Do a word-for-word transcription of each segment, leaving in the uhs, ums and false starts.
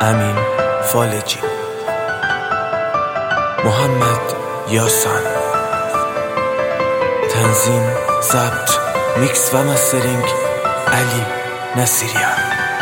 امین فالجی، محمد یاسان. تنظیم، ضبط، میکس و مسترینگ علی نصیریان.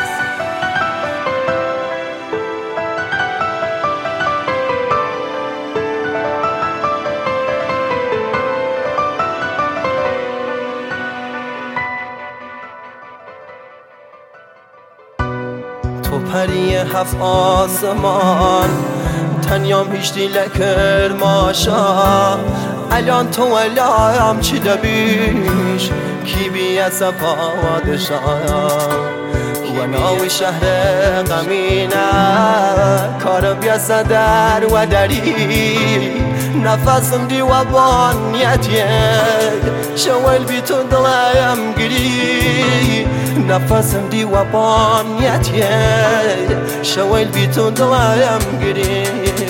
تو پری هفت آسمان تنیام هیچ لکر ماشا الان تو ولایم چی دبیش کی بی از پادشاه و ناوی شهر غمینه کارم بیاسه در و دری نفسم دی و بانیتیه شوال بی تو دلایم گری نفسم دی و بانیتیه شوال بی تو دلایم گری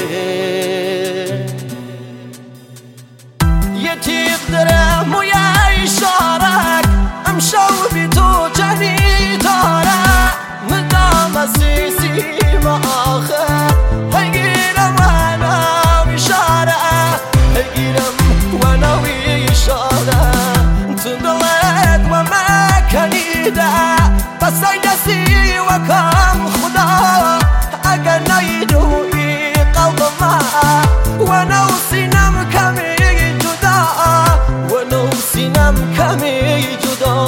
یه تیغ درم و یه اشارک امشو بی تو جنی داره مدام سیسی ما آخر هگیرم و ناوی شاره هگیرم و ناوی شاره تو دلت و مکنیده بس ای دستی و کم خدا اگر نیدوی قلب ما و نو سینم کمی جدا و نو سینم کمی جدا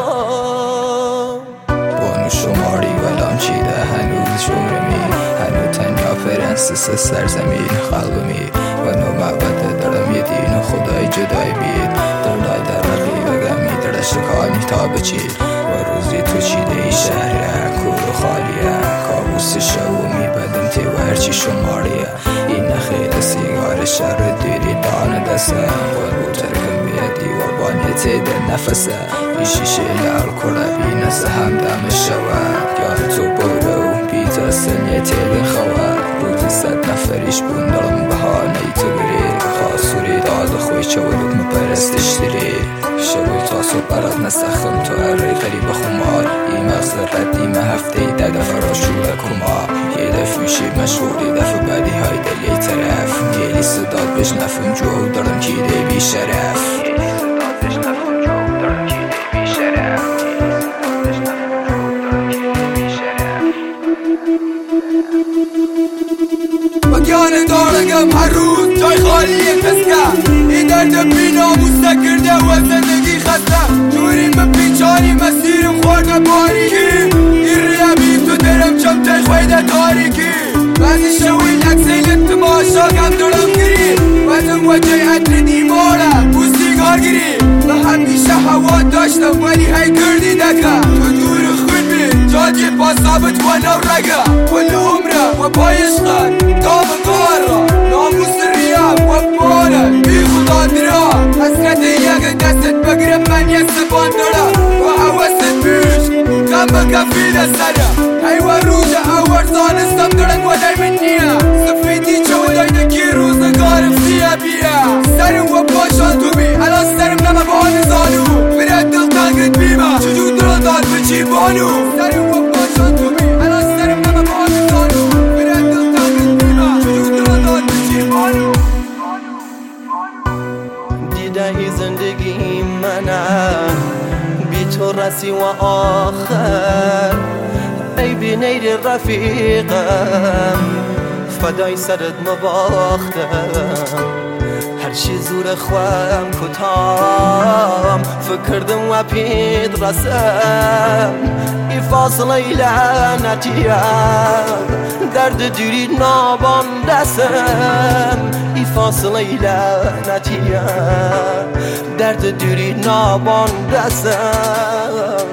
بانو شماری ولام چیده هنوز جورمی هنو تنیا پرنسس سرزمین قلبمی و نو معبد دارم یه دین خدای جدای بید دردای در رقیب گمی در شکانی تا بچید و روزی تو چیده ای شهره کور و خالیه کابوس شو میبدم تی و هرچی شماریه این نخیل سیگار شر دیری دان دسته قلبو ترکم بیدی و بانیتی در نفسه بی شیشه الکل بی نسه همدم شود یار تو برو بی تا سنیه تیل خواد روزی صد نفریش بندارم بهانه تو بری خاصوری داد خوی چه ولوک مپرستش داری شوی تاسو برات نسخم تو اری قریب خمار ای مغز ردی هفته ای دد فراشور کما یه دفوشی مشغولی دفع بعدی های دلی طرف گیلی صداد بشنفم جو دارم کیده بی شرف مکان دارگم هر روز جای خالی کسکه این درد بی ناموس کرده و زندگی خسته جوریم به پیچانی مسیرم خورده باریکی این ریبی تو درم چم تای خویده تاریکی بعضی شوی لکسیل تماشا کم دارم گری وزم وجه عطر دیماره بوستی کار گری و همیشه هوا داشتم ولی هی کردی دکه تو دور خود بی جادی با ثابت و نو رگه کل عمره و پایش خد دام کار را ناموس ریاب و ماره بی خدا درا حسرت یک دستت بگرم من یک سبان دارم و حوست بیش کم بکفید سره ای و روز اول زانستم دارن و دای من نیا سفیدی چودای دکی روزگارم سیه بیه سرم و پاشان تو بی الان سرم نمه بان زانو فرد دل تنگت بیمه چجور درا داد بچی بانو سرم و پاشان تو بی الان سرم نمه بان زانو فرد دل تنگت بیمه چجور درا داد بچی بانو دیده ای زندگی منه بی تو رسی و آخر ای بی نیر رفیقم فدای سرت مباختم هر چی زور خوام کتام فکردم و پید رسم ای فاصله لعنتیم درد دیری نابان دستم ای فاصله لعنتیم درد دیری نابان دستم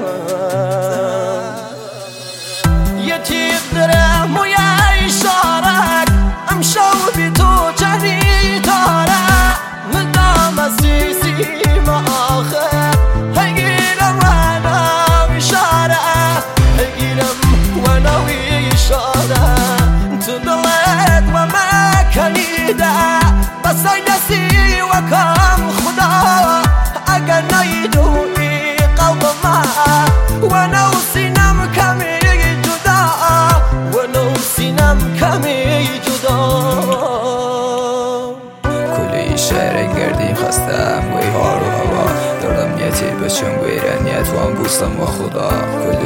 یه تیغ درم و یه اشارک امشو بی تو جنی داره مدام سیسی ما آخر هگیرم و ناوی شاره هگیرم و ناوی شاره تو دلت و مکنیده بس ای دستی و کم خدا اگر نیدوی قلب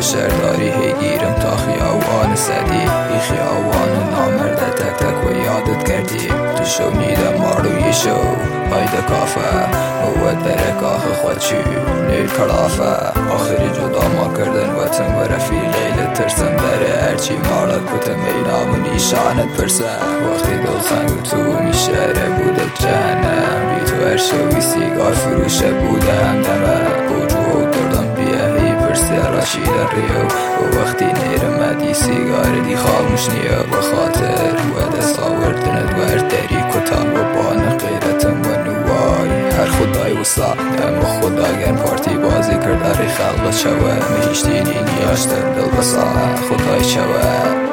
شهرداری هیگیرم تا خیابان سدی ای خیابان نامرده تک تک و یادت کردیم تو شونیدم ماروی شو هایده کافه موت بره کاخ خودشو نیل کلافه آخری جدا ما کردن وطن و رفیقی لترسم بره هرچی مالا کتم اینام و نیشانت پرسه وقتی دل خنگ تو میشهره بوده جهنم بی تو هر شوی سیگار فروشه بوده همدمه بوجود دردم بیه هی پرسی راشید ریو و وقتی نیرمدی سیگار دی خاموش نیا بخاطر و دست آوردنت و هر دری کتم و بان غیرتم و نوای هر خدای وسا اما خدا گن پارتی بازی کرد اری خلق شوه مهیشتینی نیاشتن دل بسا خدای شوه